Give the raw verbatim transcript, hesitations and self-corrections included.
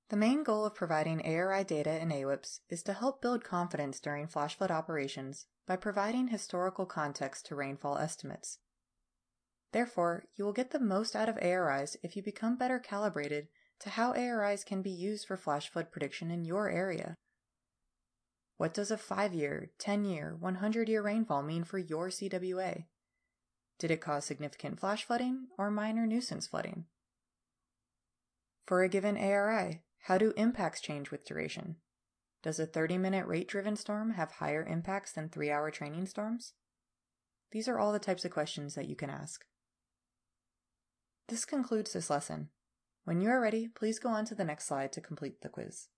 The main goal of providing A R I data in A W I P S is to help build confidence during flash flood operations by providing historical context to rainfall estimates. Therefore, you will get the most out of A R Is if you become better calibrated to how A R Is can be used for flash flood prediction in your area. What does a five-year, ten-year, one hundred-year rainfall mean for your C W A? Did it cause significant flash flooding or minor nuisance flooding? For a given A R I, how do impacts change with duration? Does a thirty-minute rate-driven storm have higher impacts than three-hour training storms? These are all the types of questions that you can ask. This concludes this lesson. When you are ready, please go on to the next slide to complete the quiz.